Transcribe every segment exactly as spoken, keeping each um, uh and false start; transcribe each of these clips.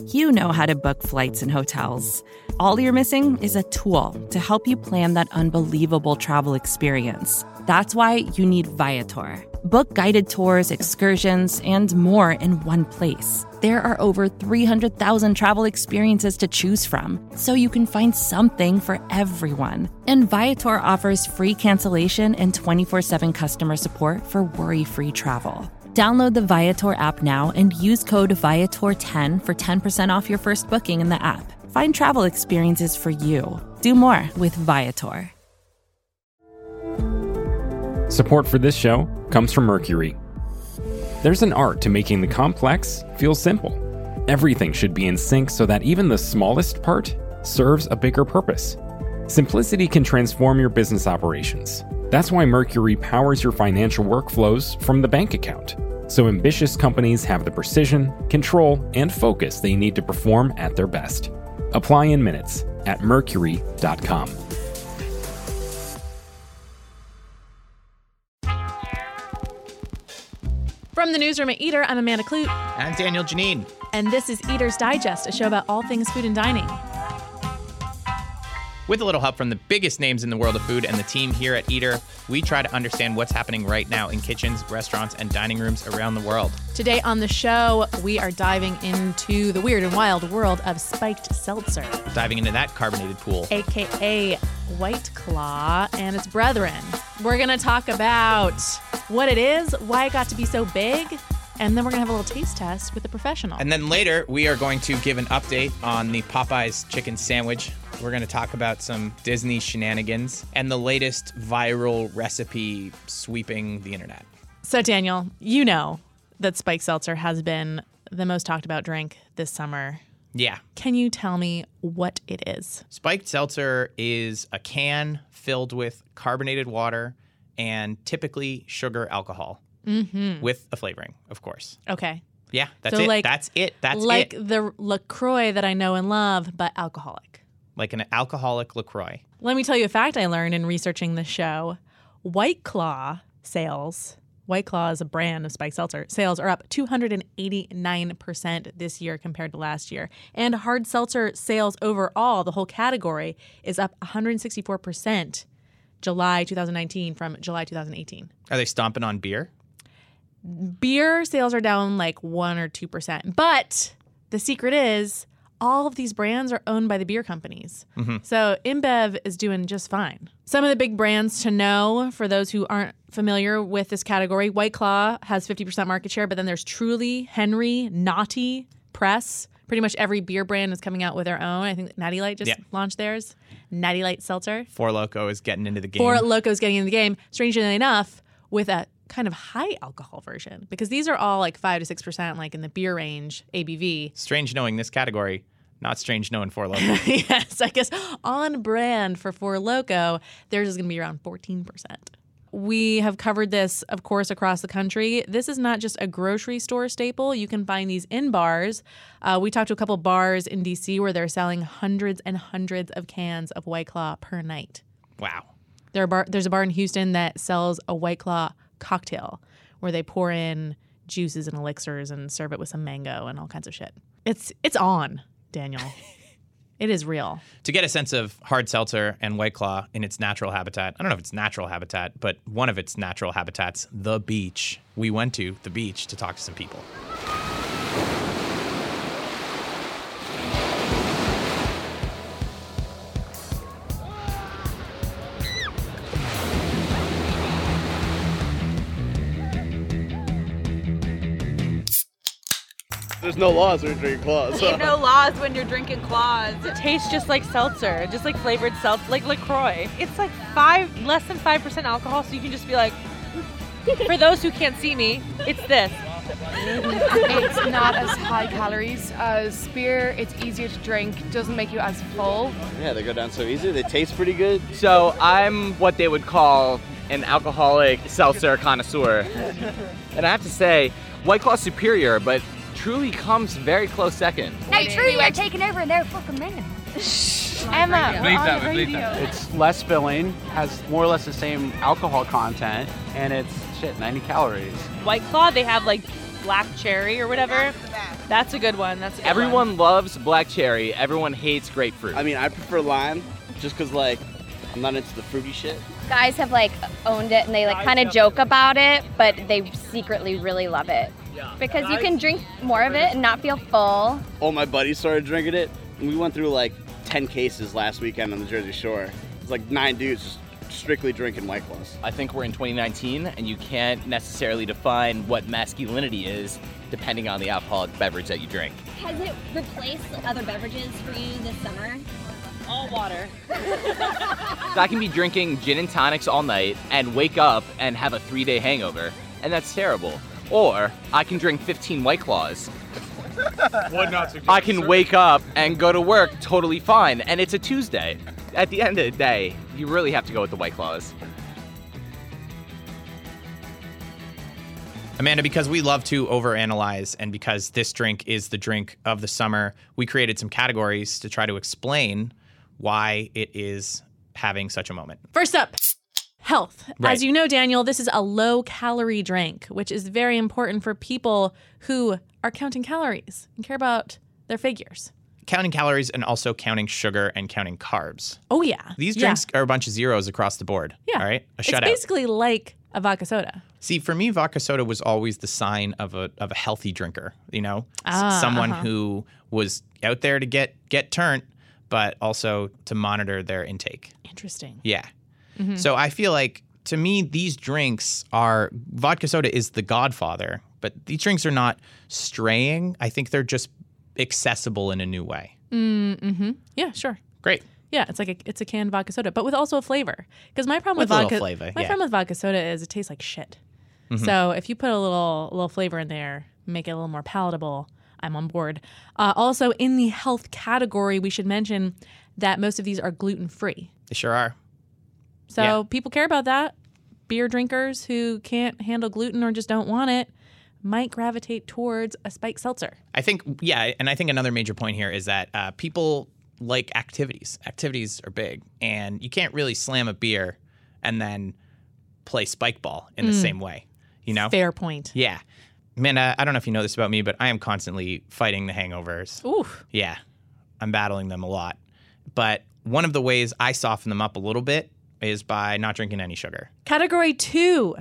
You know how to book flights and hotels. All you're missing is a tool to help you plan that unbelievable travel experience. That's why you need Viator. Book guided tours, excursions, and more in one place. There are over three hundred thousand travel experiences to choose from, so you can find something for everyone. And Viator offers free cancellation and twenty-four seven customer support for worry-free travel. Download the Viator app now and use code Viator ten for ten percent off your first booking in the app. Find travel experiences for you. Do more with Viator. Support for this show comes from Mercury. There's an art to making the complex feel simple. Everything should be in sync so that even the smallest part serves a bigger purpose. Simplicity can transform your business operations. That's why Mercury powers your financial workflows from the bank account, so ambitious companies have the precision, control, and focus they need to perform at their best. Apply in minutes at mercury dot com. From the newsroom at Eater, I'm Amanda Kloot. I'm Daniel Janine. And this is Eater's Digest, a show about all things food and dining. With a little help from the biggest names in the world of food and the team here at Eater, we try to understand what's happening right now in kitchens, restaurants, and dining rooms around the world. Today on the show, we are diving into the weird and wild world of spiked seltzer. Diving into that carbonated pool. A K A White Claw and its brethren. We're going to talk about what it is, why it got to be so big, and then we're going to have a little taste test with a professional. And then later, we are going to give an update on the Popeyes chicken sandwich. We're going to talk about some Disney shenanigans and the latest viral recipe sweeping the internet. So, Daniel, you know that spiked seltzer has been the most talked about drink this summer. Yeah. Can you tell me what it is? Spiked seltzer is a can filled with carbonated water and typically sugar alcohol mm-hmm. with a flavoring, of course. Okay. Yeah, that's so it. Like, that's it. That's like it. Like the LaCroix that I know and love, but alcoholic. Like an alcoholic LaCroix. Let me tell you a fact I learned in researching this show. White Claw sales, White Claw is a brand of spiked seltzer, sales are up two hundred eighty-nine percent this year compared to last year. And hard seltzer sales overall, the whole category, is up one hundred sixty-four percent July twenty nineteen from July twenty eighteen. Are they stomping on beer? Beer sales are down like one or two percent. But the secret is all of these brands are owned by the beer companies. Mm-hmm. So InBev is doing just fine. Some of the big brands to know for those who aren't familiar with this category, White Claw has fifty percent market share, but then there's Truly, Henry, Naughty, Press. Pretty much every beer brand is coming out with their own. I think Natty Light just yeah. launched theirs. Natty Light Seltzer. Four Loko is getting into the game. Four Loko is getting into the game. Strangely enough, with a kind of high alcohol version, because these are all like five to six percent, like in the beer range A B V. Strange knowing this category. Not strange knowing Four Loko. Yes, I guess on brand for Four Loko, theirs is going to be around fourteen percent. We have covered this, of course, across the country. This is not just a grocery store staple. You can find these in bars. Uh, we talked to a couple bars in D C where they're selling hundreds and hundreds of cans of White Claw per night. Wow. There are bar, there's a bar in Houston that sells a White Claw cocktail where they pour in juices and elixirs and serve it with some mango and all kinds of shit. It's it's on. Daniel. It is real. To get a sense of hard seltzer and White Claw in its natural habitat, I don't know if it's natural habitat, but one of its natural habitats, the beach. We went to the beach to talk to some people. There's no laws when you're drinking claws. There's no laws when you're drinking claws. It tastes just like seltzer, just like flavored seltzer, like LaCroix. It's like five, less than five percent alcohol, so you can just be like, for those who can't see me, it's this. It's not as high calories as beer. It's easier to drink, doesn't make you as full. Yeah, they go down so easy. They taste pretty good. So I'm what they would call an alcoholic seltzer connoisseur. And I have to say, White Claw's superior, but Truly comes very close second. No, Truly are taking over and they're fucking man. Emma, believe that, believe that. It's less filling, has more or less the same alcohol content, and it's, shit, ninety calories. White Claw, they have like black cherry or whatever. That's a good one. That's a good Everyone one. loves black cherry. Everyone hates grapefruit. I mean, I prefer lime just because, like, I'm not into the fruity shit. Guys have like owned it and they like kind of joke about it, but they secretly really love it. Because you can drink more of it and not feel full. All my buddies started drinking it, and we went through like ten cases last weekend on the Jersey Shore. It's like nine dudes just strictly drinking White Claws. I think we're in twenty nineteen, and you can't necessarily define what masculinity is depending on the alcoholic beverage that you drink. Has it replaced other beverages for you this summer? All water. I can be drinking gin and tonics all night and wake up and have a three-day hangover, and that's terrible. Or I can drink fifteen White Claws. Would not suggest, I can sir. wake up and go to work totally fine, and it's a Tuesday. At the end of the day, you really have to go with the White Claws. Amanda, because we love to overanalyze and because this drink is the drink of the summer, we created some categories to try to explain why it is having such a moment. First up, health. Right. As you know, Daniel, this is a low-calorie drink, which is very important for people who are counting calories and care about their figures. Counting calories and also counting sugar and counting carbs. Oh, yeah. These Yeah. drinks are a bunch of zeros across the board. Yeah. All right? A It's shutout. basically like a vodka soda. See, for me, vodka soda was always the sign of a of a healthy drinker. You know, S- Ah, someone uh-huh. who was out there to get get turned, but also to monitor their intake. Interesting. Yeah. Mhm. So I feel like to me, these drinks are vodka soda is the godfather, but these drinks are not straying. I think they're just accessible in a new way. Mm-hmm. Yeah, sure. Great. Yeah, it's like a, it's a canned vodka soda, but with also a flavor. Because my problem with, With a little vodka, flavor, my yeah. problem with vodka soda is it tastes like shit. Mhm. So if you put a little a little flavor in there, make it a little more palatable, I'm on board. Uh, also, in the health category, we should mention that most of these are gluten free. They sure are. So Yeah. people care about that. Beer drinkers who can't handle gluten or just don't want it might gravitate towards a spiked seltzer. I think, yeah, and I think another major point here is that uh, people like activities. Activities are big, and you can't really slam a beer and then play spike ball in the Mm. same way, you know? Fair point. Yeah. Man, uh, I don't know if you know this about me, but I am constantly fighting the hangovers. Ooh. Yeah, I'm battling them a lot. But one of the ways I soften them up a little bit is by not drinking any sugar. Category two,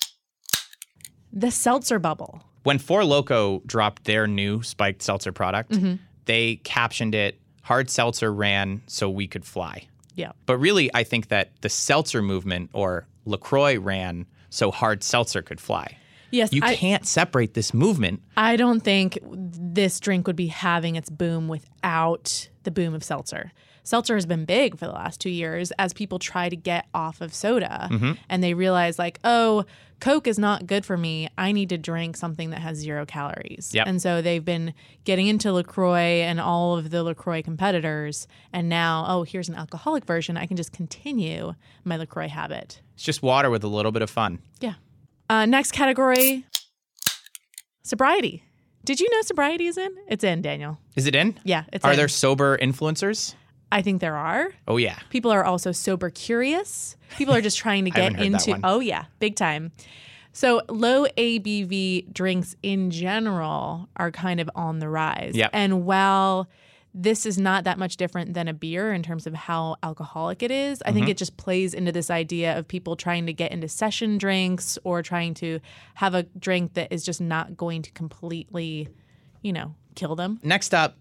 the seltzer bubble. When Four Loko dropped their new spiked seltzer product, Mhm. they captioned it, "Hard seltzer ran so we could fly." Yeah. But really, I think that the seltzer movement, or LaCroix, ran so hard seltzer could fly. Yes, You I- can't separate this movement. I don't think this drink would be having its boom without the boom of seltzer. Seltzer has been big for the last two years as people try to get off of soda Mhm. and they realize, like, oh, Coke is not good for me. I need to drink something that has zero calories. Yep. And so they've been getting into LaCroix and all of the LaCroix competitors. And now, oh, here's an alcoholic version. I can just continue my LaCroix habit. It's just water with a little bit of fun. Yeah. Uh, next category, sobriety. Did you know sobriety is in? It's in, Daniel. Is it in? Yeah, it's Are in. there sober influencers? I think there are. Oh, yeah. People are also sober curious. People are just trying to I get haven't heard that into. one. Oh yeah, big time. So low A B V drinks in general are kind of on the rise. Yep. And while this is not that much different than a beer in terms of how alcoholic it is, I think Mhm. it just plays into this idea of people trying to get into session drinks or trying to have a drink that is just not going to completely, you know, kill them. Next up,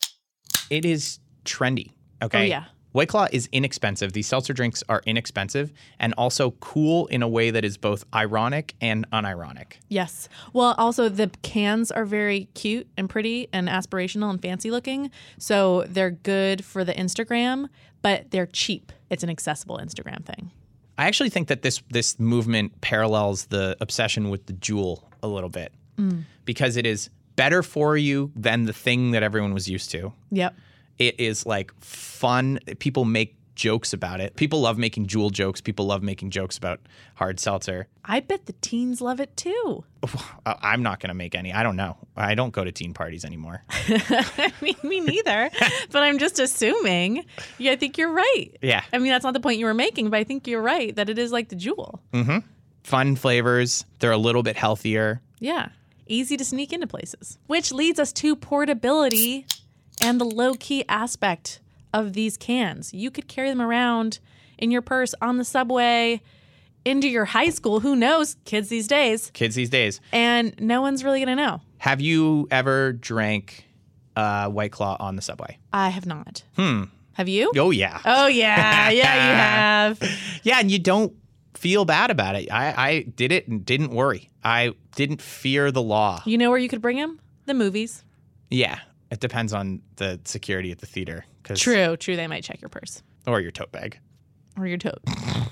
it is trendy. Okay. Oh, yeah. White Claw is inexpensive. These seltzer drinks are inexpensive and also cool in a way that is both ironic and unironic. Yes. Well, also the cans are very cute and pretty and aspirational and fancy looking. So they're good for the Instagram, but they're cheap. It's an accessible Instagram thing. I actually think that this this movement parallels the obsession with the Juul a little bit Mm. because it is better for you than the thing that everyone was used to. Yep. It is like fun. People make jokes about it. People love making Juul jokes. People love making jokes about hard seltzer. I bet the teens love it too. I- I'm not going to make any. I don't know. I don't go to teen parties anymore. I mean, me neither. But I'm just assuming. Yeah, I think you're right. Yeah. I mean, that's not the point you were making, but I think you're right that it is like the Juul. Mm-hmm. Fun flavors. They're a little bit healthier. Yeah. easy to sneak into places. Which leads us to portability and the low-key aspect of these cans. You could carry them around in your purse on the subway, into your high school. Who knows? Kids these days. Kids these days. And no one's really going to know. Have you ever drank uh, White Claw on the subway? I have not. Hmm. Have you? Oh, yeah. Oh, yeah. Yeah, you have. Yeah, and you don't feel bad about it. I, I did it and didn't worry. I didn't fear the law. You know where you could bring them? The movies. Yeah. It depends on the security at the theater. 'Cause, True. True. They might check your purse. Or your tote bag. Or your tote.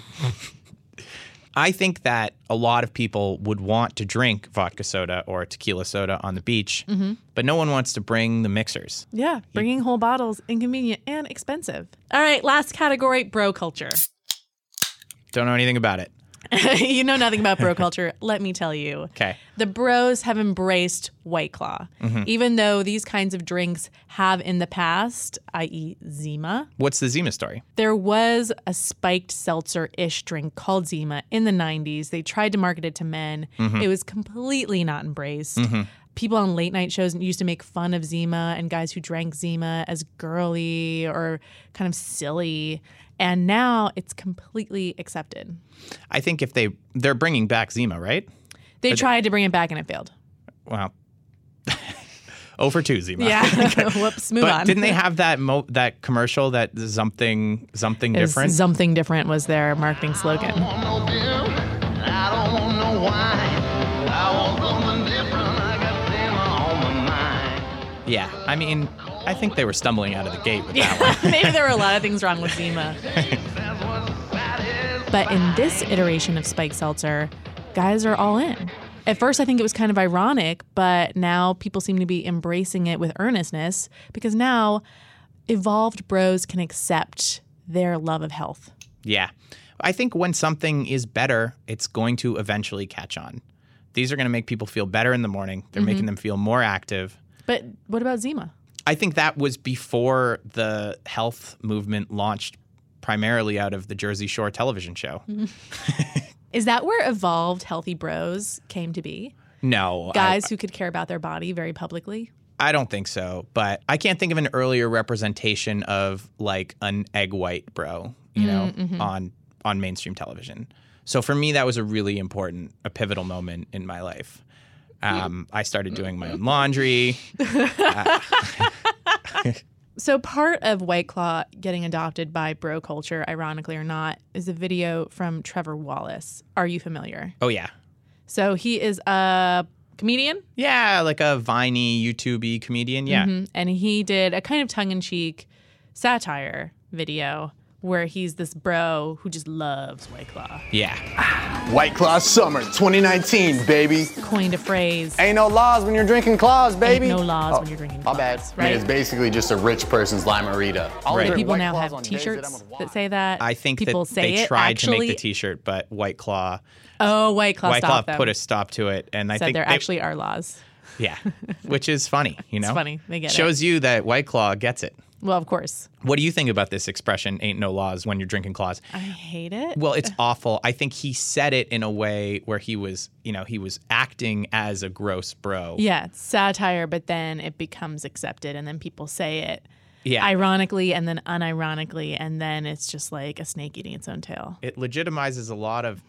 I think that a lot of people would want to drink vodka soda or tequila soda on the beach, Mm-hmm. but no one wants to bring the mixers. Yeah. Bringing whole bottles, inconvenient and expensive. All right. Last category, bro culture. Don't know anything about it. You know nothing about bro culture. Let me tell you. Okay. The bros have embraced White Claw, Mhm. even though these kinds of drinks have in the past, that is. Zima. What's the Zima story? There was a spiked seltzer-ish drink called Zima in the nineties. They tried to market it to men. Mhm. It was completely not embraced. Mhm. People on late night shows used to make fun of Zima and guys who drank Zima as girly or kind of silly. And now it's completely accepted. I think if they they're bringing back Zima, right? They Are tried to bring it back and it failed. Wow. oh for two Zima. Yeah. Whoops. Move but on. didn't they have that mo- that commercial that something something It was different? Something different was their marketing slogan. Yeah. I mean, I think they were stumbling out of the gate with that one. Maybe there were a lot of things wrong with Zima. But in this iteration of Spike Seltzer, guys are all in. At first, I think it was kind of ironic, but now people seem to be embracing it with earnestness because now evolved bros can accept their love of health. Yeah. I think when something is better, it's going to eventually catch on. These are going to make people feel better in the morning. They're Mhm. making them feel more active. But what about Zima? I think that was before the health movement launched primarily out of the Jersey Shore television show. Is that where evolved healthy bros came to be? No. Guys I, who could care about their body very publicly? I don't think so. But I can't think of an earlier representation of like an egg white bro, you know, Mm-hmm. on on mainstream television. So for me, that was a really important, a pivotal moment in my life. Um, I started doing my own laundry. Uh, So part of White Claw getting adopted by bro culture, ironically or not, is a video from Trevor Wallace. Are you familiar? oh, yeah. So he is a comedian. Yeah, like a Viney, YouTube-y comedian. Yeah. Mhm. And he did a kind of tongue-in-cheek satire video where he's this bro who just loves White Claw. Yeah. White Claw Summer twenty nineteen, baby. Coined a phrase. Ain't no laws when you're drinking claws, baby. Ain't no laws Oh, when you're drinking my bad. claws, I mean, right? it's basically just a rich person's limerita. I'll Right. drink People White now Claws have on days that T-shirts I'm with that say that. I think People that say they it tried actually. to make the T-shirt, but White Claw, Oh, White Claw White Claw stopped them. put a stop to it, and I Said think there they- actually are laws. yeah, which is funny. You know, It's funny. They get it. Shows you that White Claw gets it. Well, of course. What do you think about this expression, ain't no laws when you're drinking claws? I hate it. Well, it's awful. I think he said it in a way where he was, you know, he was acting as a gross bro. Yeah, it's satire, but then it becomes accepted, and then people say it Yeah. ironically and then unironically, and then it's just like a snake eating its own tail. It legitimizes a lot of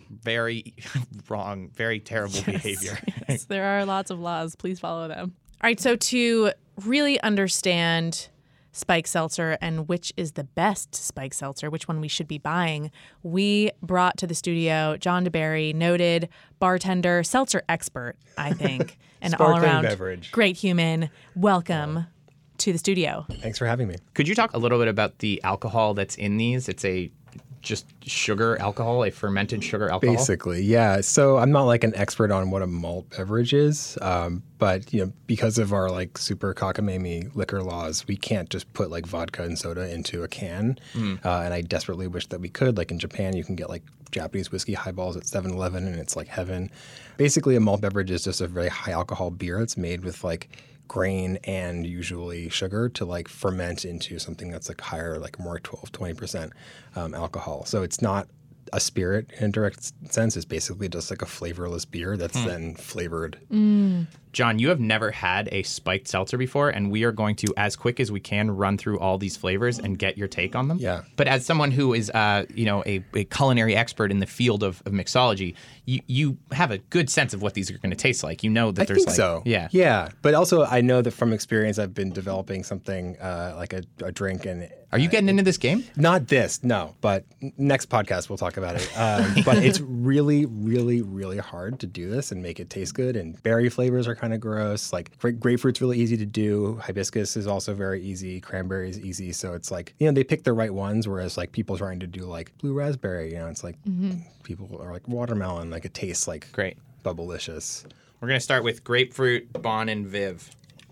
very wrong, very terrible Yes, behavior. yes, there are lots of laws. Please follow them. All right, so to really understand Spike Seltzer and which is the best Spike Seltzer, which one we should be buying, we brought to the studio John DeBerry, noted bartender, seltzer expert, I think, and all Sparkling around beverage. great human. Welcome to the studio. Thanks for having me. Could you talk a little bit about the alcohol that's in these? It's a just sugar alcohol, a fermented sugar alcohol. Basically, yeah. So I'm not like an expert on what a malt beverage is, um, but you know, because of our like super cockamamie liquor laws, we can't just put like vodka and soda into a can. Mm. Uh, and I desperately wish that we could. Like in Japan, you can get like Japanese whiskey highballs at seven eleven, and it's like heaven. Basically, a malt beverage is just a very high alcohol beer that's made with like grain and usually sugar to like ferment into something that's like higher, like more twelve, twenty percent um, alcohol. So it's not a spirit in a direct sense is basically just like a flavorless beer that's Hmm. then flavored. Mm. John, you have never had a spiked seltzer before, and we are going to, as quick as we can, run through all these flavors and get your take on them. Yeah. But as someone who is, uh, you know, a, a culinary expert in the field of, of mixology, you, you have a good sense of what these are going to taste like. You know that I there's think like, so. yeah, Yeah. But also, I know that from experience, I've been developing something uh, like a, a drink. And Are you getting into this game? Not this, no. But n- next podcast, we'll talk about it. Um, but it's really, really, really hard to do this and make it taste good. And berry flavors are kind of gross. Like Like gra- grapefruit's really easy to do. Hibiscus is also very easy. Cranberry is easy. So it's like, you know, they pick the right ones. Whereas like people trying to do like blue raspberry, you know, it's like Mm-hmm. people are like watermelon. Like it tastes like great, bubblicious. We're going to start with grapefruit, Bon, and Viv.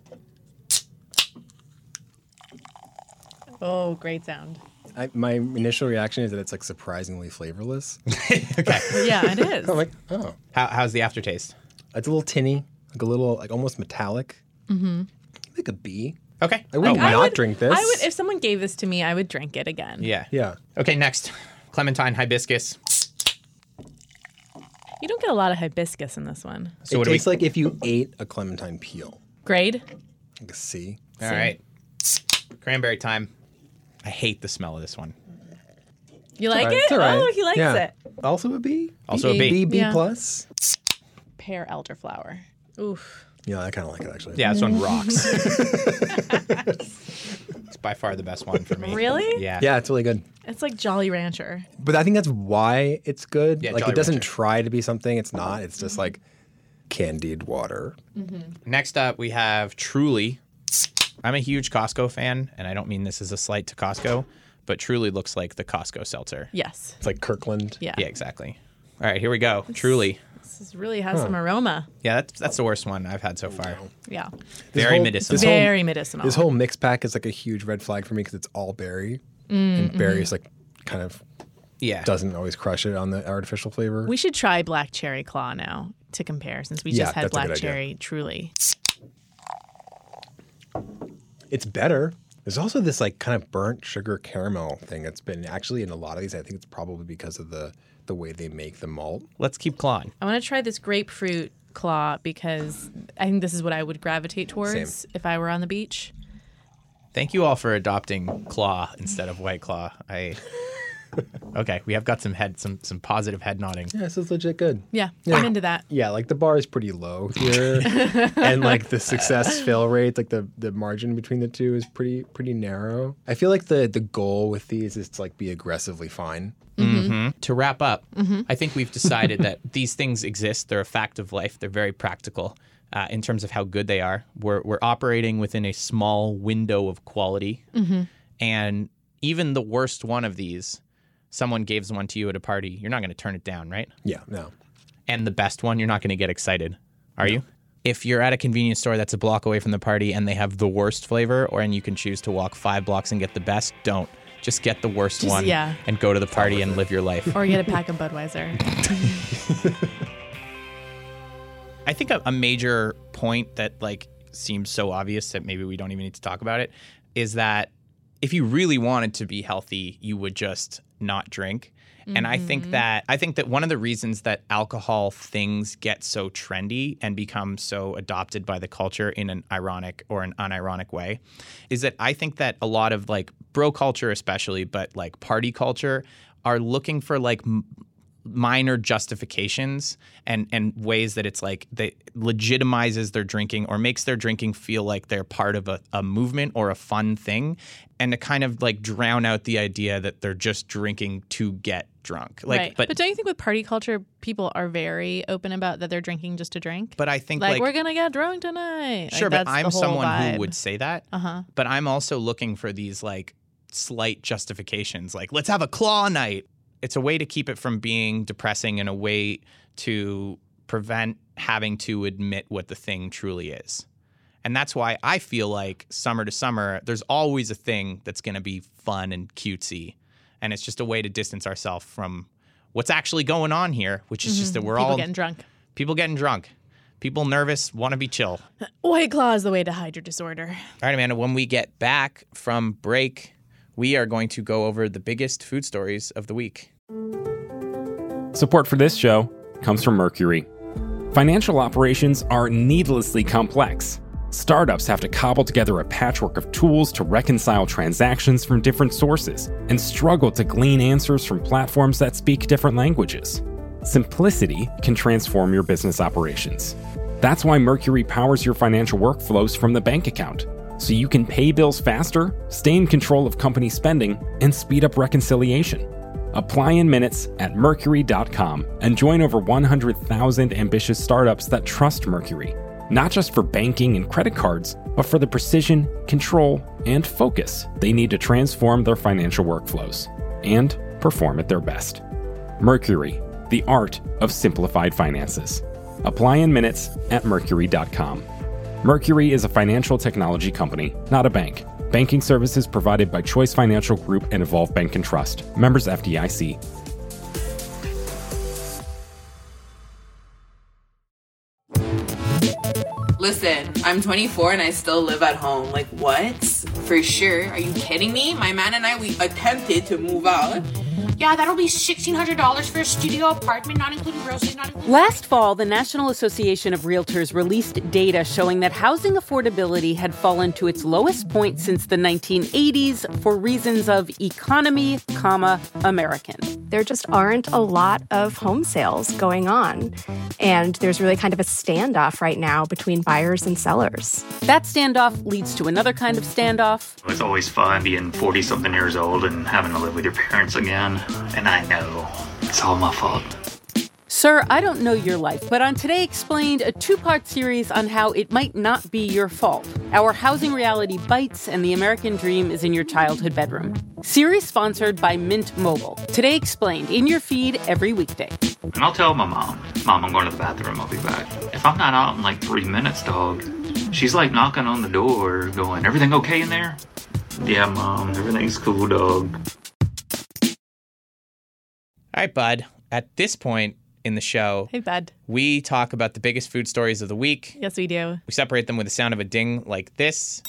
Oh, great sound. I, my initial reaction is that it's like surprisingly flavorless. Yeah, it is. I'm like, oh. How, how's the aftertaste? It's a little tinny, like a little, like almost metallic. Mm-hmm. Like a B. Okay. I would Like, I not would- drink this. I would, if someone gave this to me, I would drink it again. Yeah. Yeah. Okay, next. Clementine, hibiscus. You don't get a lot of hibiscus in this one. So it what do we- tastes like if you ate a clementine peel. Grade? Like a C. All right. Cranberry time. I hate the smell of this one. You like Alright, it? it's all right. Oh, he likes Yeah. it. Also a B. Also a B. B, B Yeah. plus. Pear elderflower. Oof. Yeah, I kind of like it actually. Yeah, this one rocks. It's by far the best one for me. Really? Yeah. Yeah, it's really good. It's like Jolly Rancher. But I think that's why it's good. Yeah, like Jolly it doesn't Rancher. try to be something it's not. It's just like candied water. Next up, we have Truly. I'm a huge Costco fan, and I don't mean this as a slight to Costco, but Truly looks like the Costco seltzer. Yes. It's like Kirkland. Yeah. Yeah, exactly. All right, here we go. Truly. This is really has some aroma. Yeah, that's that's the worst one I've had so far. Yeah. This Very whole- medicinal. this whole- Very medicinal. This whole mix pack is like a huge red flag for me because it's all berry. Mm, and berry mhm. is like kind of Yeah. doesn't always crush it on the artificial flavor. We should try black cherry claw now to compare since we Yeah, just had that's a black good idea. cherry truly. It's better. There's also this like kind of burnt sugar caramel thing that's been actually in a lot of these. I think it's probably because of the the way they make the malt. Let's keep clawing. I want to try this grapefruit claw because I think this is what I would gravitate towards Same. if I were on the beach. Thank you all for adopting Claw instead of White Claw. I Okay, we have got some head some some positive head nodding. Yeah, this is legit good. Yeah, Yeah. I'm into that. Yeah, like the bar is pretty low here, and like the success fail rate, like the the margin between the two is pretty pretty narrow. I feel like the the goal with these is to like be aggressively fine. Mm-hmm. To wrap up, Mhm. I think we've decided that these things exist. They're a fact of life. They're very practical uh, in terms of how good they are. We're we're operating within a small window of quality, Mhm. and even the worst one of these, someone gives one to you at a party, you're not going to turn it down, right? Yeah, no. And the best one, you're not going to get excited, are you? If you're at a convenience store that's a block away from the party and they have the worst flavor, or and you can choose to walk five blocks and get the best, don't. Just get the worst Just- one yeah. and go to the party and live your life. Or get a pack of Budweiser. I think a, a major point that like seems so obvious that maybe we don't even need to talk about it is that if you really wanted to be healthy, you would just not drink. And I think Mhm. that I think that one of the reasons that alcohol things get so trendy and become so adopted by the culture in an ironic or an unironic way is that I think that a lot of like bro culture especially, but like party culture are looking for like m- minor justifications and and ways that it's like they legitimizes their drinking or makes their drinking feel like they're part of a, a movement or a fun thing, and to kind of like drown out the idea that they're just drinking to get drunk. Like right. but But, don't you think with party culture, people are very open about that they're drinking just to drink? but I think like, like, we're gonna get drunk tonight. sure, like, but that's the I'm whole someone vibe. who would say that. Uh-huh. But I'm also looking for these like slight justifications, like let's have a claw night. It's a way to keep it from being depressing and a way to prevent having to admit what the thing truly is. And that's why I feel like summer to summer, there's always a thing that's going to be fun and cutesy. And it's just a way to distance ourselves from what's actually going on here, which is just Mhm. that we're People all getting drunk. People getting drunk. People nervous, want to be chill. White Claw is the way to hide your disorder. All right, Amanda, when we get back from break, we are going to go over the biggest food stories of the week. Support for this show comes from Mercury. Financial operations are needlessly complex. Startups have to cobble together a patchwork of tools to reconcile transactions from different sources and struggle to glean answers from platforms that speak different languages. Simplicity can transform your business operations. That's why Mercury powers your financial workflows from the bank account, so you can pay bills faster, stay in control of company spending, and speed up reconciliation. Apply in minutes at mercury dot com and join over one hundred thousand ambitious startups that trust Mercury, not just for banking and credit cards, but for the precision, control, and focus they need to transform their financial workflows and perform at their best. Mercury, the art of simplified finances. Apply in minutes at mercury dot com. Mercury is a financial technology company, not a bank. Banking services provided by Choice Financial Group and Evolve Bank and Trust. Members F D I C. Listen, I'm twenty-four and I still live at home. Like, what? For sure. Are you kidding me? My man and I, we attempted to move out. Yeah, that'll be sixteen hundred dollars for a studio apartment, not including groceries, not including... Last fall, the National Association of Realtors released data showing that housing affordability had fallen to its lowest point since the nineteen eighties for reasons of economy, comma, American. There just aren't a lot of home sales going on, and there's really kind of a standoff right now between buyers and sellers. That standoff leads to another kind of standoff. It's always fun being forty-something years old and having to live with your parents again. And I know it's all my fault. Sir, I don't know your life, but on Today Explained, a two-part series on how it might not be your fault. Our housing reality bites and the American dream is in your childhood bedroom. Series sponsored by Mint Mobile. Today Explained, in your feed every weekday. And I'll tell my mom, Mom, I'm going to the bathroom, I'll be back. If I'm not out in like three minutes, dog, she's like knocking on the door going, everything okay in there? Yeah, Mom, everything's cool, dog. All right, bud. At this point in the show, hey, bud, we talk about the biggest food stories of the week. Yes, we do. We separate them with the sound of a ding like this.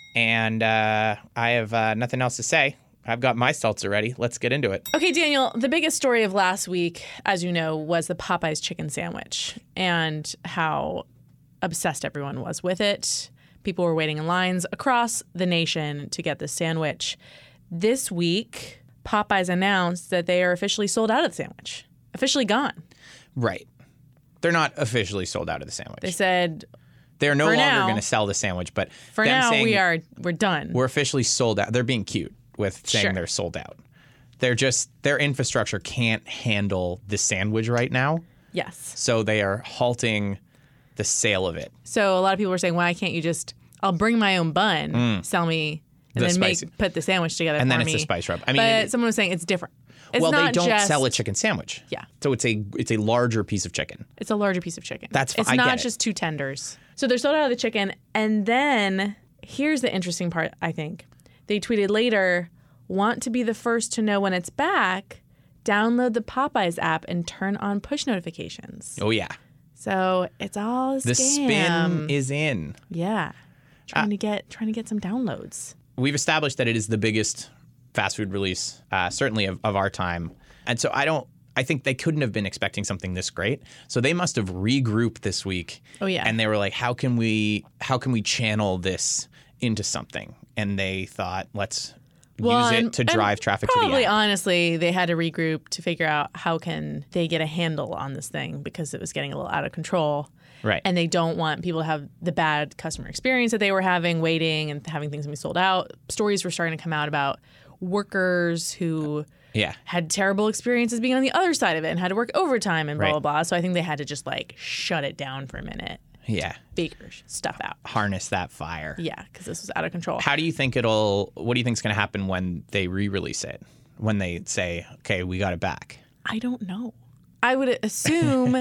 And uh, I have uh, nothing else to say. I've got my seltzer ready. Let's get into it. Okay, Daniel, the biggest story of last week, as you know, was the Popeyes chicken sandwich and how obsessed everyone was with it. People were waiting in lines across the nation to get this sandwich. This week, Popeyes announced that they are officially sold out of the sandwich. Officially gone. Right. They're not officially sold out of the sandwich. They said they're no for longer now- going to sell the sandwich, but for them now saying we are we're done. we're officially sold out. They're being cute with saying Sure. they're sold out. They're just their infrastructure can't handle the sandwich right now. Yes. So they are halting the sale of it. So a lot of people were saying, why can't you just I'll bring my own bun, Mm. sell me and The then spicy- make put the sandwich together And for then me. it's a spice rub. I mean, but it- someone was saying it's different. It's well, not they don't just, sell a chicken sandwich. Yeah. So it's a it's a larger piece of chicken. It's a larger piece of chicken. That's fi- It's I not get it. just two tenders. So they're sold out of the chicken. And then here's the interesting part, I think. They tweeted later, want to be the first to know when it's back, download the Popeyes app and turn on push notifications. Oh yeah. So it's all a The scam. spin is in. Yeah. Trying Uh, to get trying to get some downloads. We've established that it is the biggest fast food release, uh, certainly of, of our time. And so I don't, I think they couldn't have been expecting something this great. So they must have regrouped this week. Oh, yeah. And they were like, how can we, how can we channel this into something? And they thought, let's use it and- to and drive traffic to the Probably, app. honestly, they had to regroup to figure out how can they get a handle on this thing because it was getting a little out of control. Right. And they don't want people to have the bad customer experience that they were having, waiting and having things be sold out. Stories were starting to come out about workers who Yeah. had terrible experiences being on the other side of it and had to work overtime and blah, Right. blah, blah. So I think they had to just like shut it down for a minute. Yeah. Figure stuff out. Harness that fire. Yeah, because this was out of control. How do you think it'll, what do you think is going to happen when they re-release it? When they say, okay, we got it back? I don't know. I would assume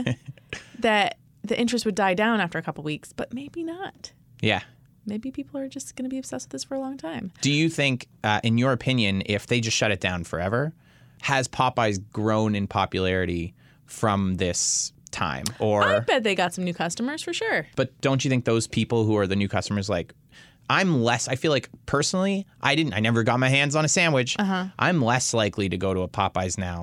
that the interest would die down after a couple weeks, but maybe not. Yeah. Maybe people are just going to be obsessed with this for a long time. Do you think, uh, in your opinion, if they just shut it down forever, has Popeyes grown in popularity from this time? Or, I bet they got some new customers for sure. but don't you think those people who are the new customers, like, I'm less, I feel like personally, I didn't, I never got my hands on a sandwich. Uh-huh. I'm less likely to go to a Popeyes now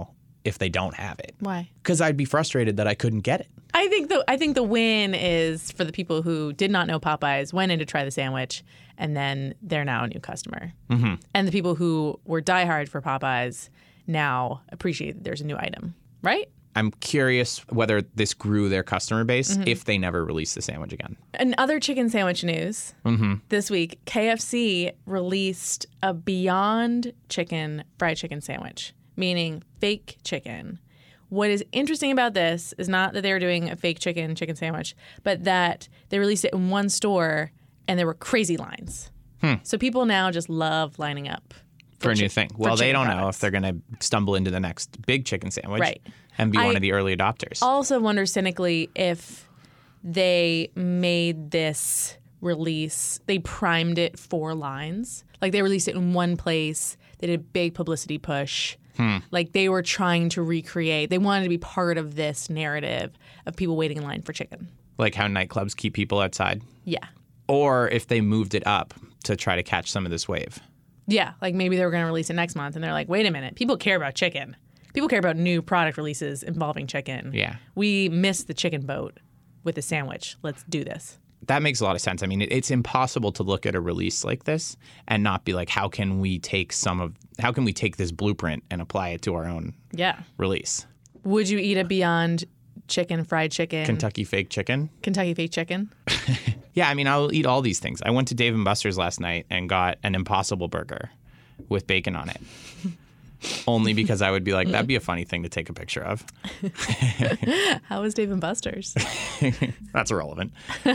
if they don't have it. Why? Because I'd be frustrated that I couldn't get it. I think the I think the win is for the people who did not know Popeyes, went in to try the sandwich, and then they're now a new customer. Mm-hmm. And the people who were diehard for Popeyes now appreciate that there's a new item, right? I'm curious whether this grew their customer base Mhm. if they never release the sandwich again. In other chicken sandwich news, Mm-hmm. this week, K F C released a Beyond Chicken fried chicken sandwich, meaning fake chicken. What is interesting about this is not that they were doing a fake chicken chicken sandwich, but that they released it in one store and there were crazy lines. Hmm. So people now just love lining up. For a new chi- thing. for Well, they chicken don't know products. if they're going to stumble into the next big chicken sandwich Right. and be I one of the early adopters. Also wonder cynically if they made this release, they primed it for lines. Like they released it in one place. They did a big publicity push. Hmm. Like they were trying to recreate. They wanted to be part of this narrative of people waiting in line for chicken. Like how nightclubs keep people outside. Yeah. Or if they moved it up to try to catch some of this wave. Yeah. Like maybe they were going to release it next month and they're like, wait a minute. People care about chicken. People care about new product releases involving chicken. Yeah. We missed the chicken boat with the sandwich. Let's do this. That makes a lot of sense. I mean, it, it's impossible to look at a release like this and not be like, how can we take some of, how can we take this blueprint and apply it to our own Yeah. release? Would you eat a Beyond Chicken fried chicken? Kentucky fake chicken? Kentucky fake chicken? Yeah, I mean, I'll eat all these things. I went to Dave and Buster's last night and got an Impossible Burger with bacon on it. Only because I would be like, that'd be a funny thing to take a picture of. How was Dave and Buster's? That's irrelevant.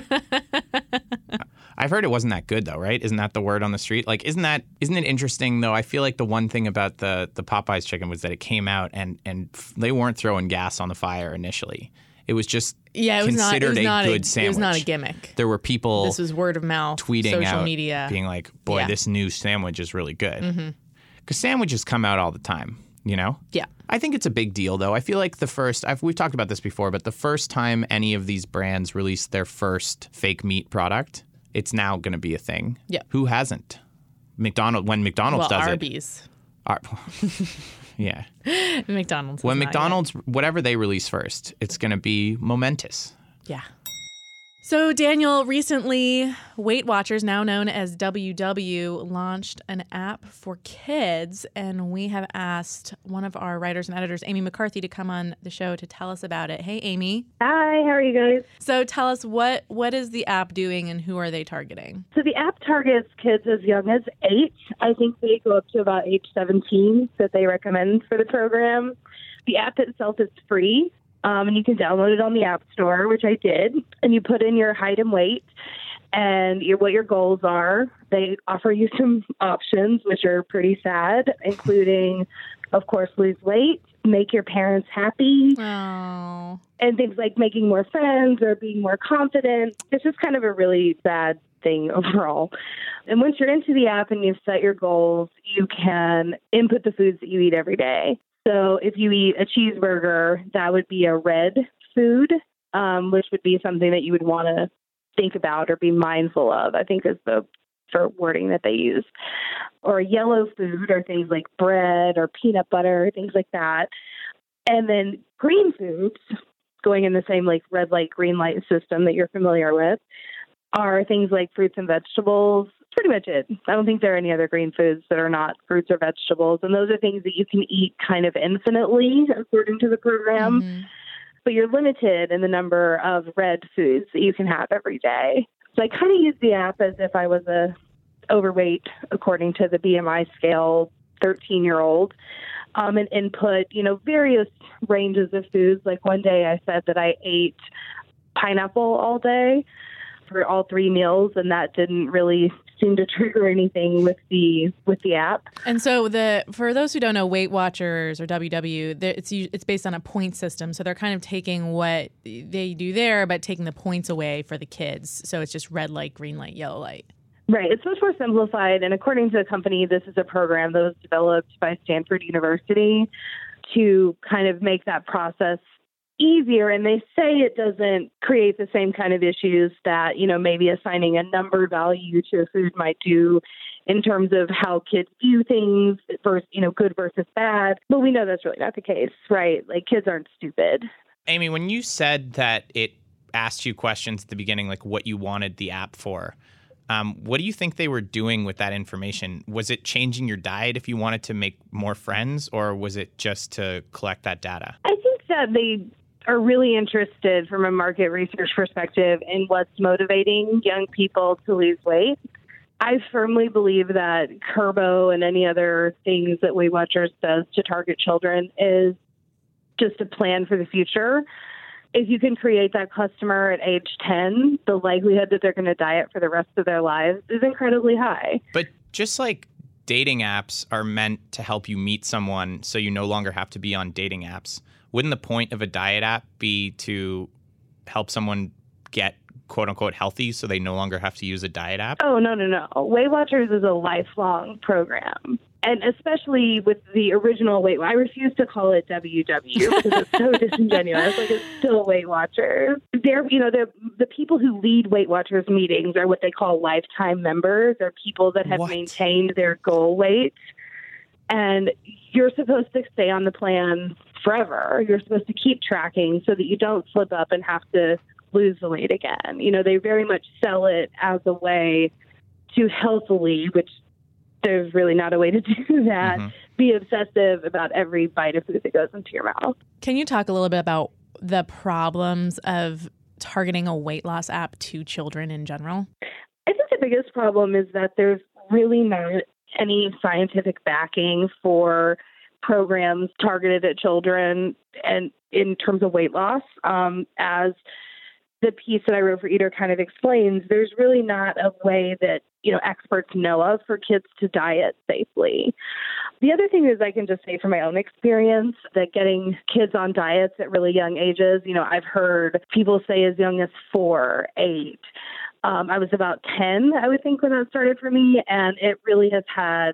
I've heard it wasn't that good though, right? Isn't that the word on the street? Like, isn't that isn't it interesting though? I feel like the one thing about the the Popeyes chicken was that it came out and and f- they weren't throwing gas on the fire initially. It was just Yeah, it was not. It considered was a not good a, sandwich. It was not a gimmick. There were people This was word of mouth, tweeting social out, media, being like, "Boy, Yeah. this new sandwich is really good." Mhm. Because sandwiches come out all the time, you know? Yeah. I think it's a big deal, though. I feel like the first, I've, we've talked about this before, but the first time any of these brands released their first fake meat product, it's now going to be a thing. Yeah. Who hasn't? McDonald's, when McDonald's well, does Arby's. it. Ar- yeah. McDonald's. When is not McDonald's, whatever they release first, it's going to be momentous. yet. Yeah. So, Daniel, recently, Weight Watchers, now known as W W, launched an app for kids, and we have asked one of our writers and editors, Amy McCarthy, to come on the show to tell us about it. Hey, Amy. Hi, how are you guys? So, tell us what what is the app doing, and who are they targeting? So the app targets kids as young as eight. I think they go up to about age seventeen that they recommend for the program. The app itself is free. Um, and you can download it on the App Store, which I did. And you put in your height and weight and your, what your goals are. They offer you some options, which are pretty sad, including, of course, lose weight, make your parents happy, oh. and things like making more friends or being more confident. It's just kind of a really sad thing overall. And once you're into the app and you've set your goals, you can input the foods that you eat every day. So if you eat a cheeseburger, that would be a red food, um, which would be something that you would want to think about or be mindful of, I think is the for wording that they use. Or a yellow food are things like bread or peanut butter, things like that. And then green foods, going in the same like red light, green light system that you're familiar with, are things like fruits and vegetables. Pretty much it. I don't think there are any other green foods that are not fruits or vegetables. And those are things that you can eat kind of infinitely, according to the program. Mm-hmm. But you're limited in the number of red foods that you can have every day. So I kind of use the app as if I was a overweight, according to the B M I scale, thirteen-year-old, um, and input, you know, various ranges of foods. Like one day I said that I ate pineapple all day for all three meals, and that didn't really seem to trigger anything with the with the app. And so the for those who don't know, Weight Watchers or W W, it's it's based on a point system. So they're kind of taking what they do there, but taking the points away for the kids. So it's just red light, green light, yellow light. Right. It's much more simplified. And according to the company, this is a program that was developed by Stanford University to kind of make that process easier. And they say it doesn't create the same kind of issues that, you know, maybe assigning a number value to a food might do in terms of how kids view things versus, you know, good versus bad. But we know that's really not the case, right? Like, kids aren't stupid. Amy, when you said that it asked you questions at the beginning, like what you wanted the app for, um, what do you think they were doing with that information? Was it changing your diet if you wanted to make more friends, or was it just to collect that data? I think that they are really interested from a market research perspective in what's motivating young people to lose weight. I firmly believe that Kurbo and any other things that Weight Watchers does to target children is just a plan for the future. If you can create that customer at age ten, the likelihood that they're going to diet for the rest of their lives is incredibly high. But just like dating apps are meant to help you meet someone so you no longer have to be on dating apps, wouldn't the point of a diet app be to help someone get quote-unquote healthy so they no longer have to use a diet app? Oh, no, no, no. Weight Watchers is a lifelong program. And especially with the original Weight Watchers, I refuse to call it W W because it's so disingenuous. Like, it's still Weight Watchers. They're, you know, the the people who lead Weight Watchers meetings are what they call lifetime members, or people that have What? maintained their goal weight. And you're supposed to stay on the plan forever. You're supposed to keep tracking so that you don't slip up and have to lose the weight again. You know, they very much sell it as a way to healthily, which there's really not a way to do that, Mm-hmm. be obsessive about every bite of food that goes into your mouth. Can you talk a little bit about the problems of targeting a weight loss app to children in general? I think the biggest problem is that there's really not any scientific backing for programs targeted at children and in terms of weight loss. Um, as the piece that I wrote for Eater kind of explains, there's really not a way that, you know, experts know of for kids to diet safely. The other thing is, I can just say from my own experience that getting kids on diets at really young ages, you know, I've heard people say as young as four, eight. Um, I was about ten, I would think, when that started for me, and it really has had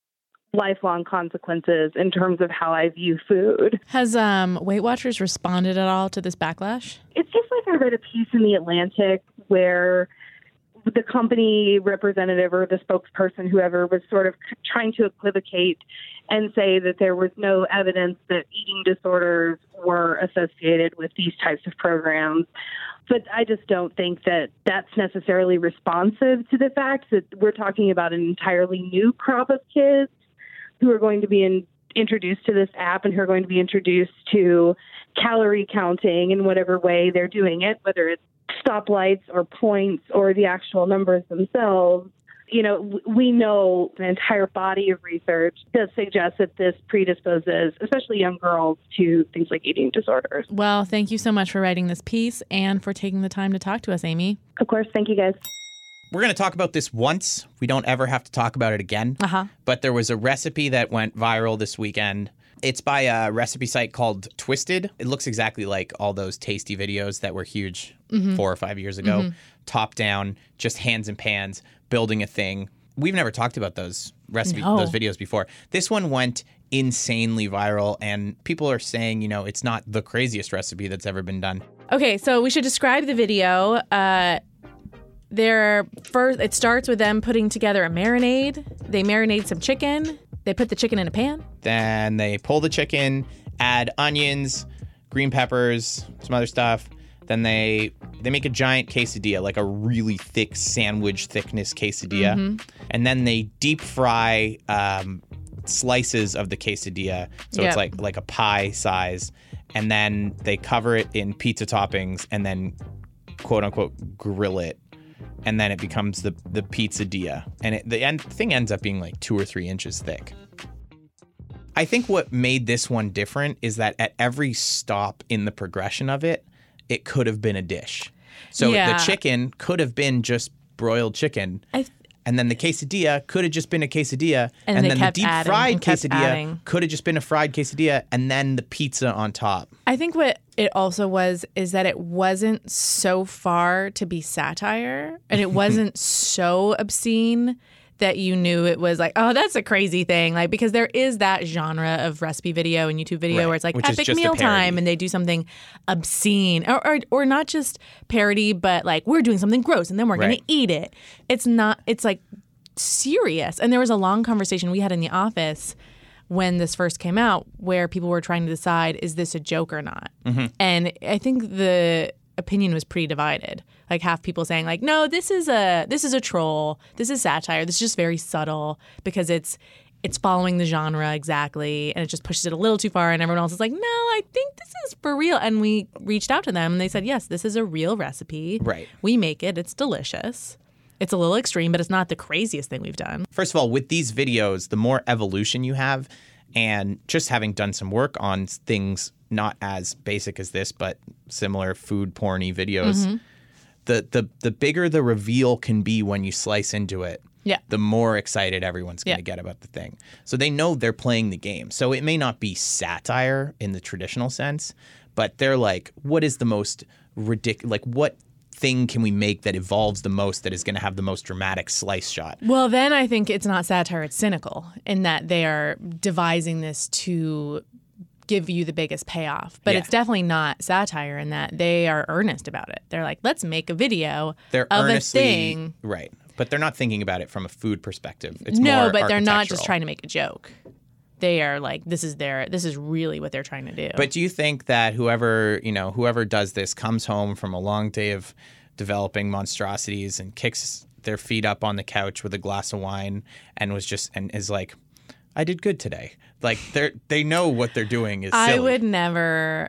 lifelong consequences in terms of how I view food. Has um, Weight Watchers responded at all to this backlash? It's just like I read a piece in The Atlantic where the company representative or the spokesperson, whoever, was sort of trying to equivocate and say that there was no evidence that eating disorders were associated with these types of programs. But I just don't think that that's necessarily responsive to the fact that we're talking about an entirely new crop of kids who are going to be in, introduced to this app and who are going to be introduced to calorie counting in whatever way they're doing it, whether it's stoplights or points or the actual numbers themselves. You know, we know an entire body of research does suggest that this predisposes, especially young girls, to things like eating disorders. Well, thank you so much for writing this piece and for taking the time to talk to us, Amy. Of course. Thank you, guys. We're going to talk about this once. We don't ever have to talk about it again. Uh-huh. But there was a recipe that went viral this weekend. It's by a recipe site called Twisted. It looks exactly like all those tasty videos that were huge Mhm. four or five years ago. Mhm. Top down, just hands and pans, building a thing. We've never talked about those recipe No. those videos before. This one went insanely viral, and people are saying, you know, it's not the craziest recipe that's ever been done. Okay, so we should describe the video. Uh, They're first. It starts with them putting together a marinade. They marinate some chicken. They put the chicken in a pan. Then they pull the chicken, add onions, green peppers, some other stuff. Then they they make a giant quesadilla, like a really thick sandwich thickness quesadilla. Mhm. And then they deep fry um, slices of the quesadilla, so Yep. it's like like a pie size. And then they cover it in pizza toppings and then quote unquote grill it. And then it becomes the the pizzadilla, and it, the end thing ends up being like two or three inches thick. I think what made this one different is that at every stop in the progression of it, it could have been a dish. So Yeah. the chicken could have been just broiled chicken, I th- and then the quesadilla could have just been a quesadilla, And and, they then the kept deep adding fried and kept quesadilla adding. could have just been a fried quesadilla, and then the pizza on top. I think what it also was is that it wasn't so far to be satire, and it wasn't so obscene that you knew it was like, oh, that's a crazy thing. Like, because there is that genre of recipe video and YouTube video Right, where it's like which is epic just a meal time, parody. and they do something obscene, or, or or not just parody, but like we're doing something gross, and then we're Right. gonna eat it. It's not. It's like serious. And there was a long conversation we had in the office when this first came out where people were trying to decide, is this a joke or not? Mm-hmm. And I think the opinion was pretty divided. Like half people saying like, no, this is a this is a troll. This is satire. This is just very subtle because it's it's following the genre exactly and it just pushes it a little too far. And everyone else is like, no, I think this is for real. And we reached out to them and they said, yes, this is a real recipe. Right. We make it. It's delicious. It's a little extreme, but it's not the craziest thing we've done. First of all, with these videos, the more evolution you have, and just having done some work on things not as basic as this, but similar food porny videos, Mm-hmm. the, the the bigger the reveal can be when you slice into it, Yeah. the more excited everyone's going to Yeah. get about the thing. So they know they're playing the game. So it may not be satire in the traditional sense, but they're like, what is the most ridiculous, like what thing can we make that evolves the most, that is going to have the most dramatic slice shot? Well, then I think it's not satire, it's cynical in that they are devising this to give you the biggest payoff. But Yeah. it's definitely not satire in that they are earnest about it. They're like, let's make a video They're of earnestly a thing. right, but they're not thinking about it from a food perspective. It's no, more but they're not just architectural. trying to make a joke. They are like, this is their, this is really what they're trying to do. But do you think that whoever, you know, whoever does this comes home from a long day of developing monstrosities and kicks their feet up on the couch with a glass of wine and was just and is like, I did good today. Like they're they know what they're doing is silly. I would never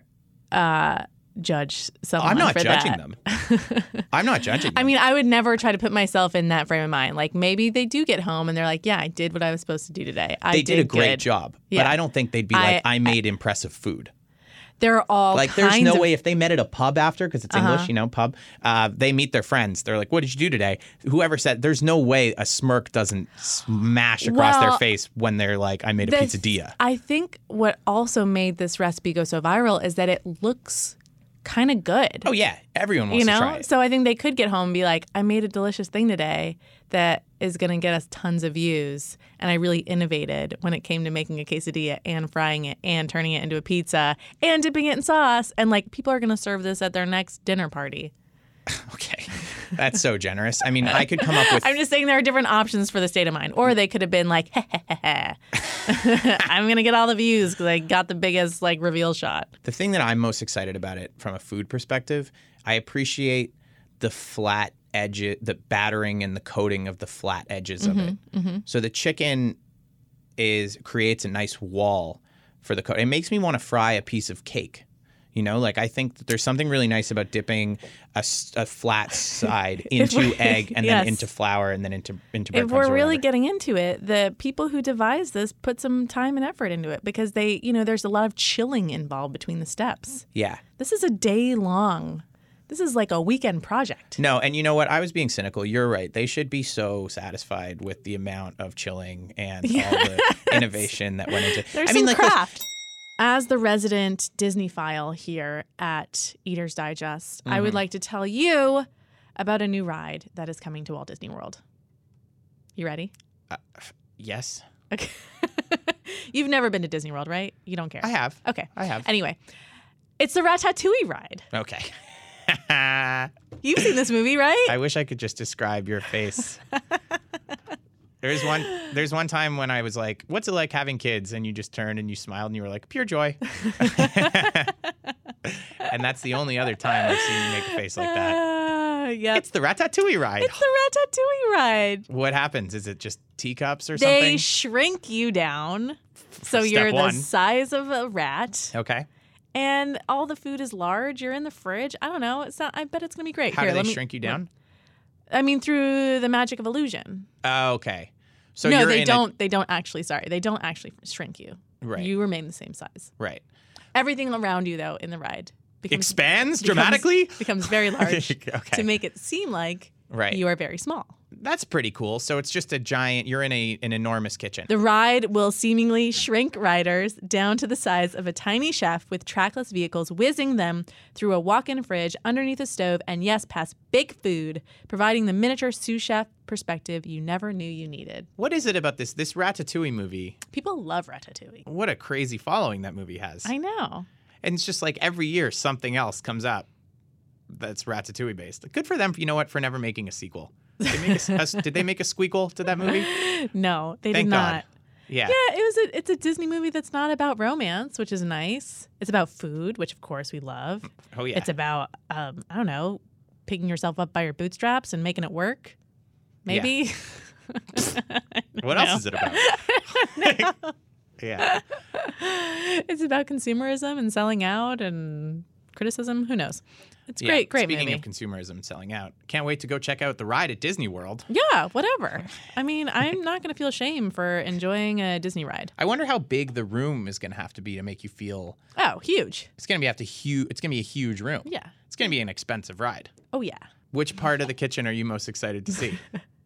uh, judge someone I'm not for judging that. them. I'm not judging them. I mean, I would never try to put myself in that frame of mind. Like maybe they do get home and they're like, yeah, I did what I was supposed to do today. I they did, a great good. job. Yeah. But I don't think they'd be like, I- I made impressive food. There are all Like, there's kinds no of- way if they met at a pub after, because it's Uh-huh. English, you know, pub, uh, they meet their friends. They're like, what did you do today? Whoever said, there's no way a smirk doesn't smash across their Well, face when they're like, I made a the- pizzadilla. I think what also made this recipe go so viral is that it looks kind of good. Oh, yeah. Everyone wants You to know, try it. so I think they could get home and be like, I made a delicious thing today that is going to get us tons of views. And I really innovated when it came to making a quesadilla and frying it and turning it into a pizza and dipping it in sauce. And like, people are going to serve this at their next dinner party. Okay. That's so generous. I mean, I could come up with. I'm just saying there are different options for the state of mind. Or they could have been like, I'm going to get all the views because I got the biggest like reveal shot. The thing that I'm most excited about it from a food perspective, I appreciate the flat edge, the battering and the coating of the flat edges of it. Mhm, mhm. So the chicken is creates a nice wall for the coat. It makes me want to fry a piece of cake. You know, like I think that there's something really nice about dipping a, s- a flat side If into we're- egg and yes. then into flour and then into into If breadcrumbs we're or really whatever. getting into it, the people who devised this put some time and effort into it because they, you know, there's a lot of chilling involved between the steps. Yeah. This is a day long. This is like a weekend project. No, and you know what? I was being cynical. You're right. They should be so satisfied with the amount of chilling and all the innovation that went into it. There's I mean, some like this- craft. As the resident Disney file here at Eater's Digest, I would Mhm. like to tell you about a new ride that is coming to Walt Disney World. You ready? Uh, yes. Okay. You've never been to Disney World, right? You don't care. I have. Okay. I have. Anyway, it's the Ratatouille ride. Okay. You've seen this movie, right? I wish I could just describe your face. There's one there's one time when I was like, what's it like having kids? And you just turned and you smiled and you were like, pure joy. And that's the only other time I've seen you make a face like that. Uh, yep. It's the Ratatouille ride. It's the Ratatouille ride. What happens? Is it just teacups or They something? shrink you down. So step you're one. the size of a rat. Okay. And all the food is large. You're in the fridge. I don't know. It's not. I bet it's gonna be great. How Here, do they let me- shrink you down? I mean, through the magic of illusion. Oh, okay. So no, you're they in don't. They don't actually. Sorry, they don't actually shrink you. Right. You remain the same size. A, right. Everything around you, though, in the ride becomes, Expands becomes- dramatically? becomes very large Okay. to make it seem like Right. you are very small. That's pretty cool. So it's just a giant. You're in a an enormous kitchen. The ride will seemingly shrink riders down to the size of a tiny chef with trackless vehicles whizzing them through a walk-in fridge underneath a stove and, yes, past big food, providing the miniature sous chef perspective you never knew you needed. What is it about this this Ratatouille movie? People love Ratatouille. What a crazy following that movie has. I know. And it's just like every year something else comes up that's Ratatouille based. Good for them, you know what, for never making a sequel. They make a, a, did they make a squeakle to that movie? No, they Thank did God. not. Yeah. Yeah, it was a, it's a Disney movie that's not about romance, which is nice. It's about food, which of course we love. Oh, yeah. It's about, um, I don't know, picking yourself up by your bootstraps and making it work. Maybe. Yeah. What else is it about? Yeah. It's about consumerism and selling out and criticism. Who knows? It's Yeah. great, great Speaking movie. of consumerism and selling out, can't wait to go check out the ride at Disney World. Yeah, whatever. I mean, I'm not going to feel shame for enjoying a Disney ride. I wonder how big the room is going to have to be to make you feel. Oh, huge. It's going to be have to huge. It's going to be a huge room. Yeah. It's going to be an expensive ride. Oh, yeah. Which part of the kitchen are you most excited to see?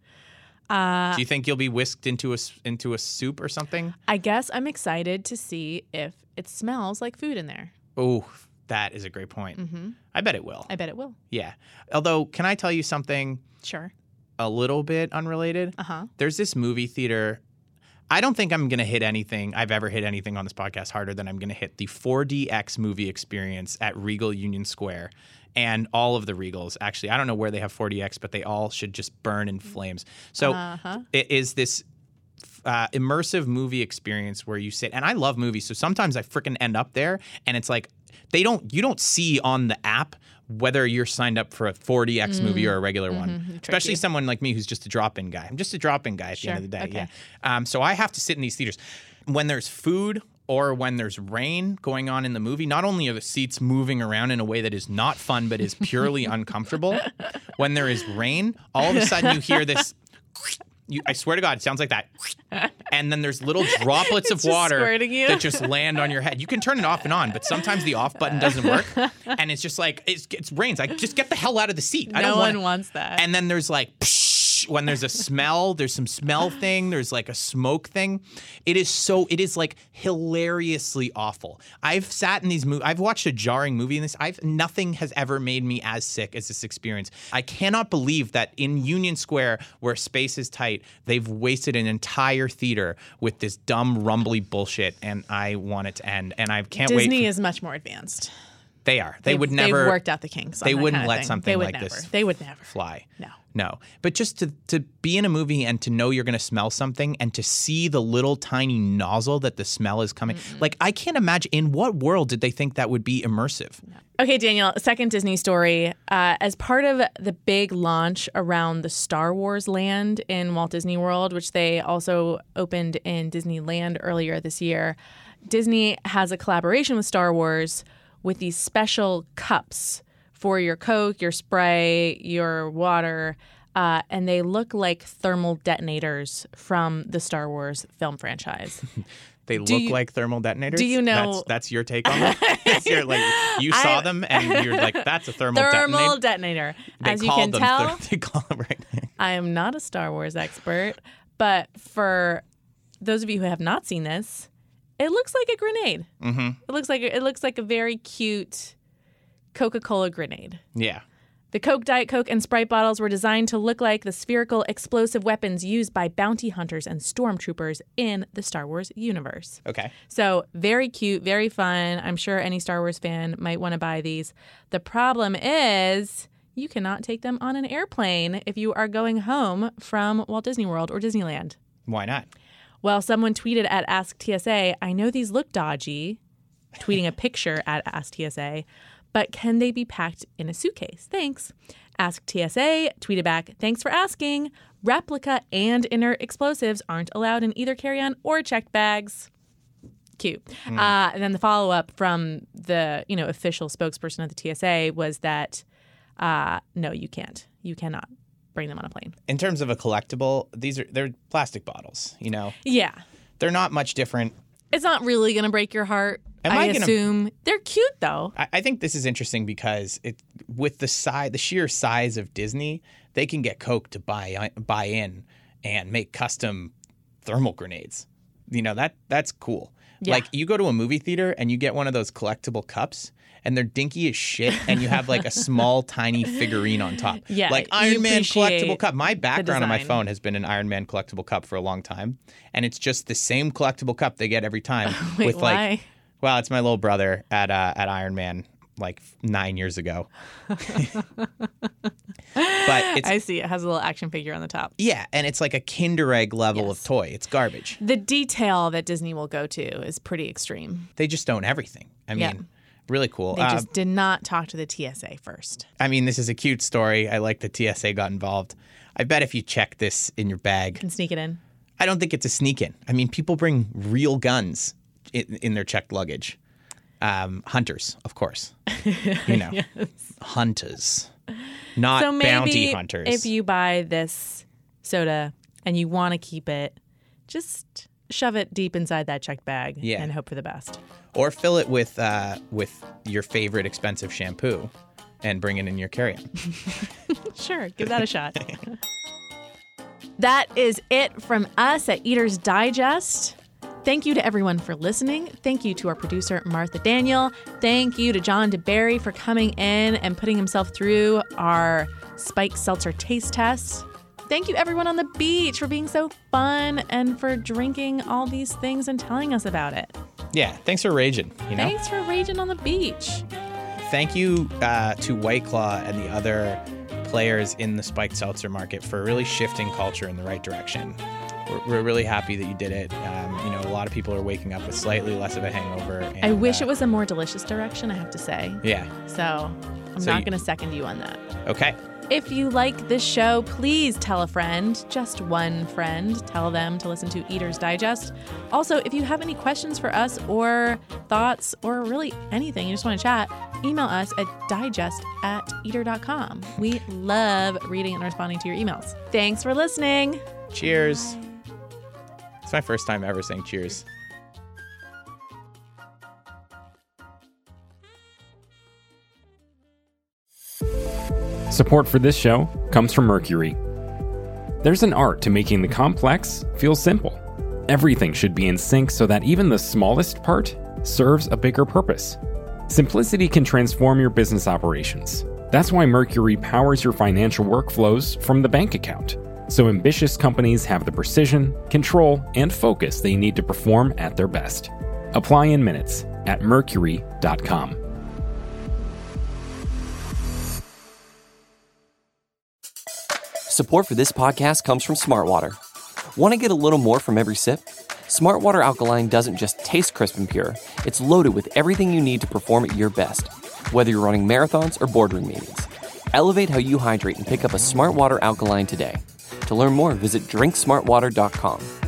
Uh, Do you think you'll be whisked into a s- into a soup or something? I guess I'm excited to see if it smells like food in there. Oh, that is a great point. Mm-hmm. I bet it will. I bet it will. Yeah. Although, can I tell you something? Sure. A little bit unrelated. Uh-huh. There's this movie theater. I don't think I'm going to hit anything. I've ever hit anything on this podcast harder than I'm going to hit the four D X movie experience at Regal Union Square. And all of the Regals, actually. I don't know where they have four D X, but they all should just burn in flames. So Uh-huh. it is this uh, immersive movie experience where you sit. And I love movies, so sometimes I freaking end up there, and it's like they don't. You don't see on the app whether you're signed up for a four D X Mm. movie or a regular Mhm. one. Tricky. Especially someone like me who's just a drop-in guy. I'm just a drop-in guy at Sure. the end of the day. Okay. Yeah. Um, so I have to sit in these theaters when there's food or when there's rain going on in the movie. Not only are the seats moving around in a way that is not fun but is purely uncomfortable, when there is rain, all of a sudden you hear this. You, I swear to God, it sounds like that. And then there's little droplets It's of just water squirting you. that just land on your head. You can turn it off and on, but sometimes the off button doesn't work. And it's just like, it's, it's rains. Like, just get the hell out of the seat. I No don't one wanna... wants that. And then there's like, psh, when there's a smell, there's some smell thing, there's like a smoke thing. It is so, it is like hilariously awful. I've sat in these movies, I've watched a jarring movie in this. I've nothing has ever made me as sick as this experience. I cannot believe that in Union Square, where space is tight, they've wasted an entire theater with this dumb, rumbly bullshit, and I want it to end. And I can't wait. Disney for- is much more advanced. They are. They They've- would never. They've worked out the kinks. on They that wouldn't kind of let thing. something They would like never. this. They would never fly. No. No. But just to to be in a movie and to know you're going to smell something and to see the little tiny nozzle that the smell is coming. Mm-mm. Like, I can't imagine in what world did they think that would be immersive? Okay, Daniel, second Disney story. Uh, as part of the big launch around the Star Wars land in Walt Disney World, which they also opened in Disneyland earlier this year, Disney has a collaboration with Star Wars with these special cups for your Coke, your spray, your water, uh, and they look like thermal detonators from the Star Wars film franchise. They Do look you- like thermal detonators? do you know- That's, that's your take on it? You're like, you saw I- them and you're like, that's a thermal, Thermal detonator. detonator. They As you call can them tell, ther- they call them right now. I am not a Star Wars expert, but for those of you who have not seen this, it looks like a grenade. Mm-hmm. It looks like it looks like a very cute Coca-Cola grenade. Yeah. The Coke, Diet Coke, and Sprite bottles were designed to look like the spherical explosive weapons used by bounty hunters and stormtroopers in the Star Wars universe. Okay. So very cute, very fun. I'm sure any Star Wars fan might want to buy these. The problem is you cannot take them on an airplane if you are going home from Walt Disney World or Disneyland. Why not? Well, someone tweeted at Ask T S A, I know these look dodgy, tweeting a picture at Ask T S A, but can they be packed in a suitcase? Thanks. Ask T S A tweeted back, thanks for asking. Replica and inert explosives aren't allowed in either carry-on or checked bags. Cute. Mm. Uh, and then the follow-up from the you know official spokesperson of the T S A was that, uh, no, you can't. You cannot bring them on a plane. In terms of a collectible, these are they're plastic bottles, you know? Yeah. They're not much different. It's not really going to break your heart, Am I, I gonna- assume. They're cute, though. I, I think this is interesting because it with the size, the sheer size of Disney, they can get Coke to buy buy in and make custom thermal grenades. You know, that that's cool. Yeah. Like, you go to a movie theater and you get one of those collectible cups and they're dinky as shit and you have like a small tiny figurine on top. Yeah, Like you Iron Man appreciate collectible cup. My background on my design. phone has been an Iron Man collectible cup for a long time, and it's just the same collectible cup they get every time Wait, with like why? well, it's my little brother at uh, at Iron Man like nine years ago. But it's, I see. It has a little action figure on the top. yeah, and it's like a Kinder Egg level Yes. of toy. It's garbage. The detail that Disney will go to is pretty extreme. They just own everything. I mean, Yeah. really cool. They Uh, just did not talk to the T S A first. I mean, this is a cute story. I like the T S A got involved. I bet if you check this in your bag, Can sneak it in. I don't think it's a sneak in. I mean, people bring real guns in, in their checked luggage. Um, hunters, of course. You know, Yes. hunters, not so maybe bounty hunters. if you buy this soda and you want to keep it, just shove it deep inside that checked bag Yeah. and hope for the best. Or fill it with uh, with your favorite expensive shampoo and bring it in your carry-on. Sure, give that a shot. That is it from us at Eater's Digest. Thank you to everyone for listening. Thank you to our producer, Martha Daniel. Thank you to John DeBerry for coming in and putting himself through our Spike Seltzer taste test. Thank you, everyone on the beach, for being so fun and for drinking all these things and telling us about it. Yeah, thanks for raging. You know, Thanks for raging on the beach. thank you uh, to White Claw and the other players in the spiked seltzer market for really shifting culture in the right direction. We're, we're really happy that you did it. Um, you know, a lot of people are waking up with slightly less of a hangover. And, I wish uh, it was a more delicious direction, I have to say. Yeah. So I'm So not you- going to second you on that. Okay. If you like this show, please tell a friend, just one friend. Tell them to listen to Eater's Digest. Also, if you have any questions for us or thoughts or really anything, you just want to chat, email us at digest at eater dot com. We love reading and responding to your emails. Thanks for listening. Cheers. It's my first time ever saying cheers. Support for this show comes from Mercury. There's an art to making the complex feel simple. Everything should be in sync so that even the smallest part serves a bigger purpose. Simplicity can transform your business operations. That's why Mercury powers your financial workflows from the bank account, so ambitious companies have the precision, control, and focus they need to perform at their best. Apply in minutes at mercury dot com. Support for this podcast comes from Smartwater. Want to get a little more from every sip? Smartwater Alkaline doesn't just taste crisp and pure, it's loaded with everything you need to perform at your best, whether you're running marathons or boardroom meetings. Elevate how you hydrate and pick up a Smartwater Alkaline today. To learn more, visit drink smart water dot com.